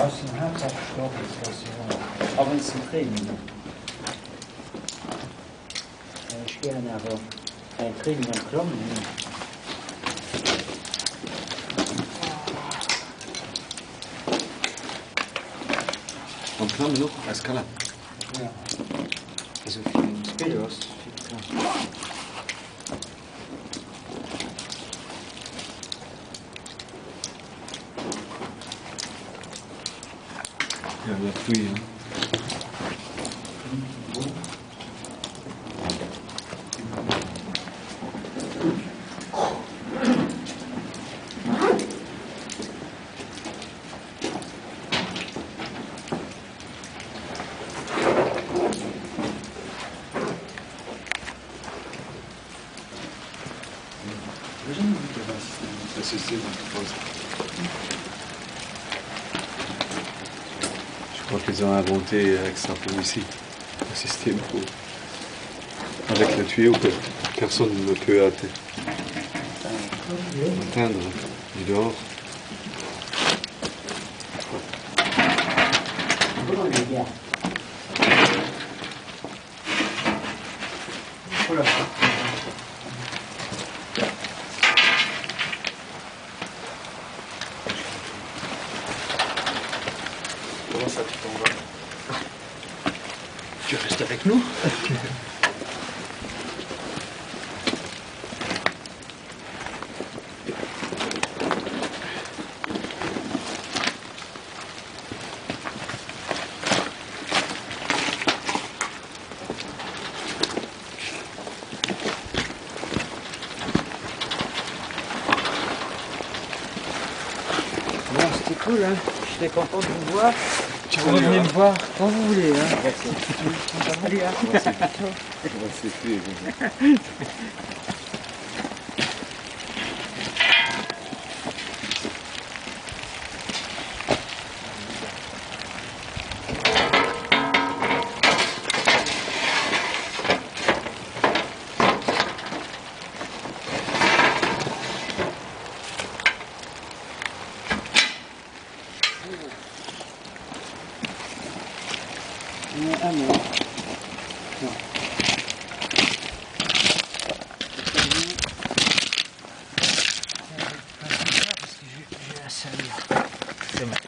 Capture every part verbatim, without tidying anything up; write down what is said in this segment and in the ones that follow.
aus dem Herz abgestorben ist, das ja. Aber es sind Training. Ich gerne, aber ein Training am Klammen. Am Klammen noch? Als Kalle? Ja. Also viel Spieler hast du. Ja, ja, früh, ja. Das système Je crois qu'ils ont inventé extra pour ici un système pour avec le tuyau que personne ne peut atteindre du dehors. Voilà. Comment ça tu t'en vas? Tu restes avec nous? Bon, c'était cool, hein. J'étais content de vous voir. Tu Vous revenez me voir quand vous voulez, hein. Allez, hein. On va s'écrire. Ah non. Non. Parce que j'ai la salir. C'est bon.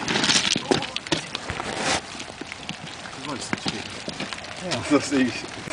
Ça c'est